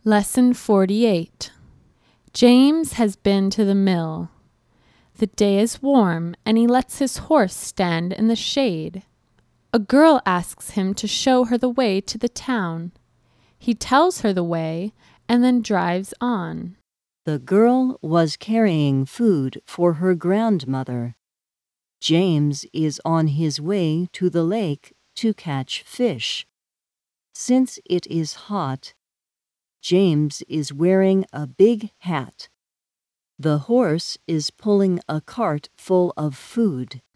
Lesson 48. James has been to the mill. The day is warm, and he lets his horse stand in the shade. A girl asks him to show her the way to the town. He tells her the way and then drives on. The girl was carrying food for her grandmother. James is on his way to the lake to catch fish. Since it is hot, James is wearing a big hat. The horse is pulling a cart full of food.